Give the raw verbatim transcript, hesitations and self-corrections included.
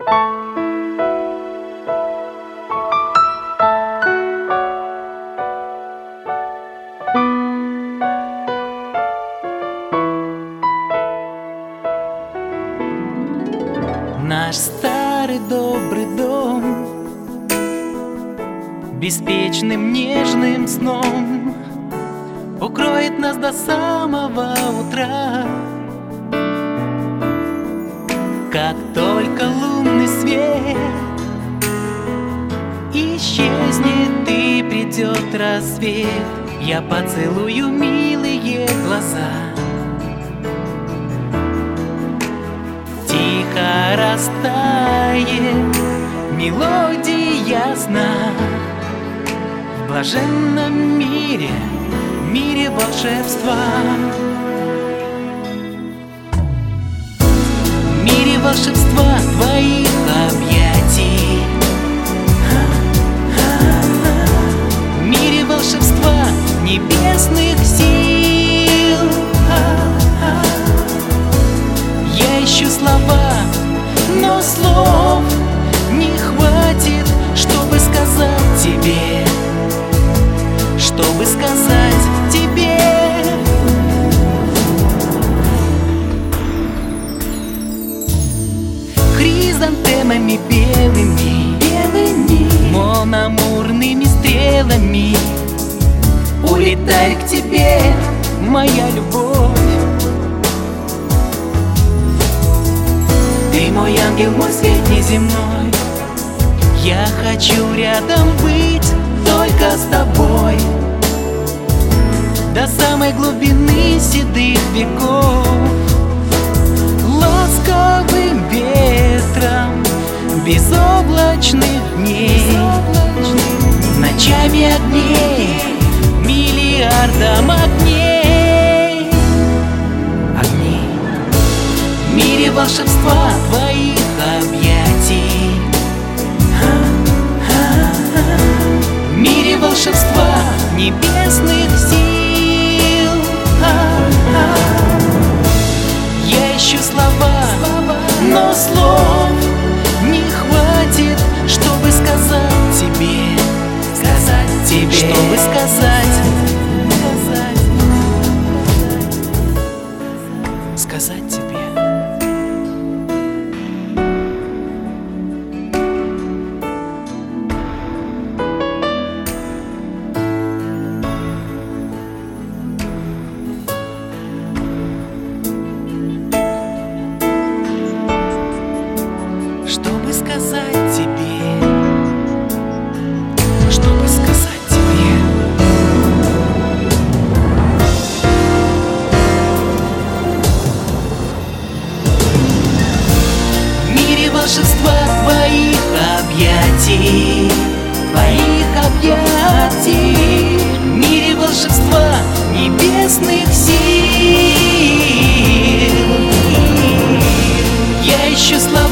Наш старый добрый дом беспечным нежным сном укроет нас до самого утра. Как только лунный свет исчезнет и придет рассвет, я поцелую милые глаза. Тихо растает мелодия сна в блаженном мире, мире волшебства. В мире волшебства твоих объятий, в мире волшебства небесных сил. Я ищу слова, но слов не хватит, чтобы сказать тебе, чтобы сказать тебе. Хризантемами белыми, белыми, моноамурными стрелами улетай к тебе, моя любовь. Ты мой ангел, мой свет неземной. Я хочу рядом быть только с тобой до самой глубины седых веков. Ласковым ветром безоблачных дней, ночами огней, миллиардом огней. Огней в мире волшебства твоих объятий, в мире волшебства небесных сил. Я ищу слова, но слов не хватит, чтобы сказать тебе, сказать тебе, чтобы сказать, сказать, сказать тебе. Чтобы сказать тебе, чтобы сказать тебе. В мире волшебства твоих объятий, твоих объятий, в мире волшебства небесных сил. Я ищу слова,